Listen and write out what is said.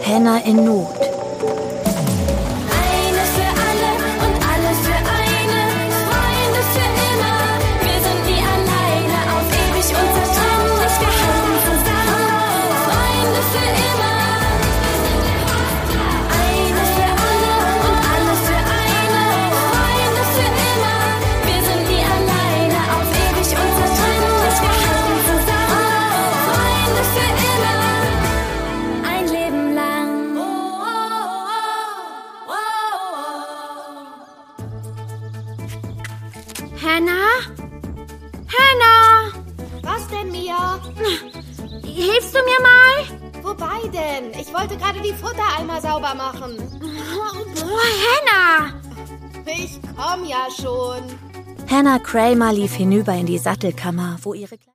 Hannah in Not. Eine für alle und alle für eine, Freunde für immer. Wir sind nie alleine, auf ewig unzertrennlich, wir halten zusammen. Freunde für immer. Eine für alle und alle für eine, Freunde für immer. Wir sind nie alleine, auf ewig unzertrennlich, wir halten zusammen. Freunde für immer. Ein Leben lang. Hannah? Hannah! Was denn, Mia? Hilfst du mir mal? Wobei denn? Ich wollte gerade die Futtereimer sauber machen. Boah, Hannah! Ich komm ja schon. Hannah Kramer lief hinüber in die Sattelkammer, wo ihre